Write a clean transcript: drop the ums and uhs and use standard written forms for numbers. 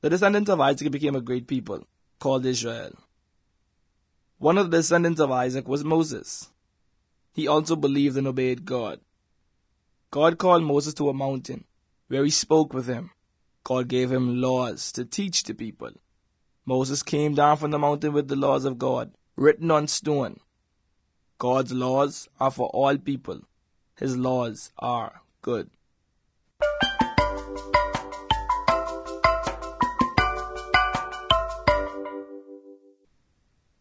The descendants of Isaac became a great people, called Israel. One of the descendants of Isaac was Moses. He also believed and obeyed God. God called Moses to a mountain, where he spoke with him. God gave him laws to teach the people. Moses came down from the mountain with the laws of God, written on stone. God's laws are for all people. His laws are good.